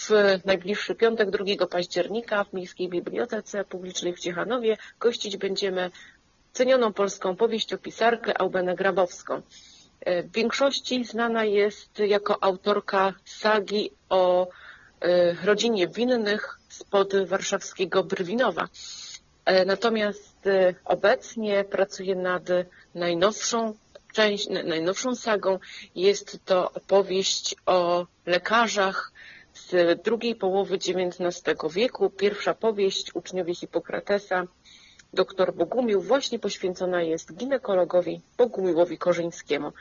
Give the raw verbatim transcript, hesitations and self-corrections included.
w najbliższy piątek, drugiego października w Miejskiej Bibliotece Publicznej w Ciechanowie gościć będziemy cenioną polską powieściopisarkę Aubenę Grabowską. W większości znana jest jako autorka sagi o rodzinie winnych spod warszawskiego Brwinowa. Natomiast obecnie pracuje nad najnowszą część, najnowszą sagą. Jest to opowieść o lekarzach z drugiej połowy dziewiętnastego wieku. Pierwsza powieść, Uczniowie Hipokratesa, doktor Bogumił, właśnie poświęcona jest ginekologowi Bogumiłowi Korzyńskiemu.